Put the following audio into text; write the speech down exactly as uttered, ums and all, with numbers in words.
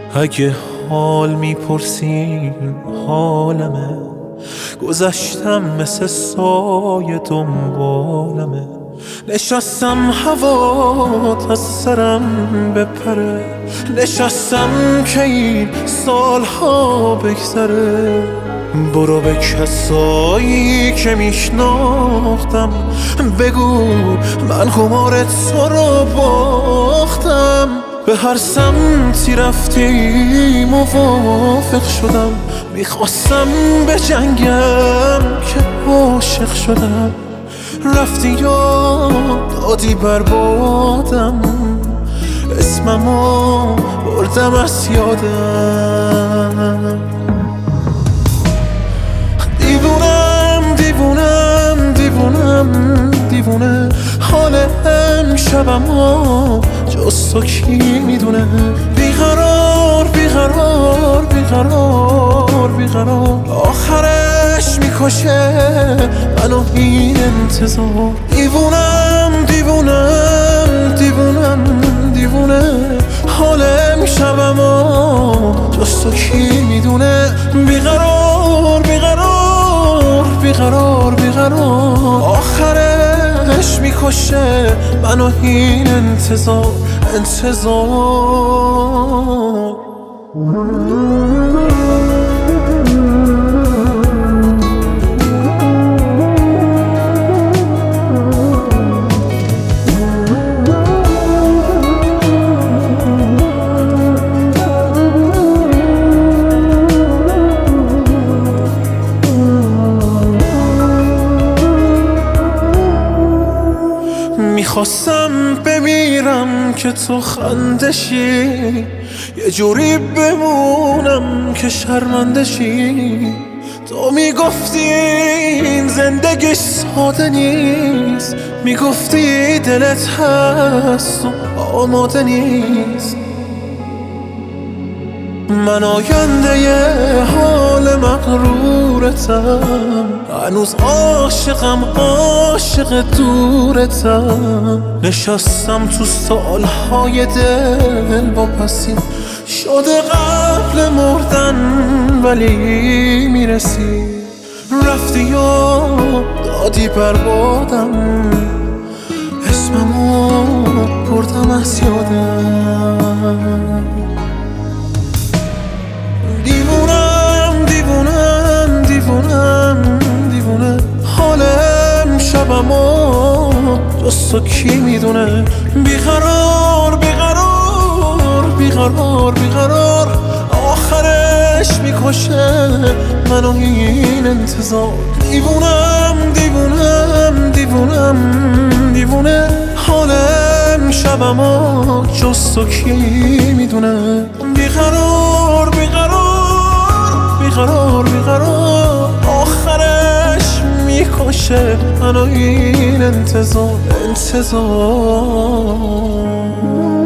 اگه حال میپرسین حالمه، گذشتم مثل سایه دنبالمه. نشستم هوات از سرم بپره، نشستم که این سالها بگذره. برو به کسایی که میشناختم بگو من قمار تو رو باختم. به هر سمتی رفتی موافق شدم، میخواستم به جنگم که عاشق شدم. رفتی یا دادی بربادم، اسممو بردم از یادم. دیوونم دیوونم دیوونم دیوونه، حال امشبمو جز تو کی میدونه. بیقرار بیقرار بیقرار بیقرار، آخرش میکشه منو این انتظار. دیوونم دیوونم دیوونم دیوونه، حال امشبمو جز تو کی میدونه. بیقرار بیقرار بیقرار بیقرار، آخرش میکشه منو این انتظار انتظار. میخواستم بمیرم که تو خندشی، یه جوری بمونم که شرمندشی. تو میگفتی این زندگی ساده نیست، میگفتی دلت هست و آماده نیست. من آینده یه حال مغرورتم، هنوز عاشقم عاشق دورتم. نشستم تو سالهای دل واپسی، شده قبل مردن ولی میرسی. رفتی یا دادی بربادم، اسممو بردم از یادم. دیوونم دیوونم دیوونم دیوونه، حال امشبمو جز تو کی میدونه. بیقرار بیقرار بیقرار بیقرار، آخرش میکشه منو این انتظار. دیوونم دیوونم دیوونم دیوونه، حال امشبمو جز تو کی میدونه. بیقرار بیقرار بیقرار بیقرار، آخرش میکشه منو این انتظار انتظار.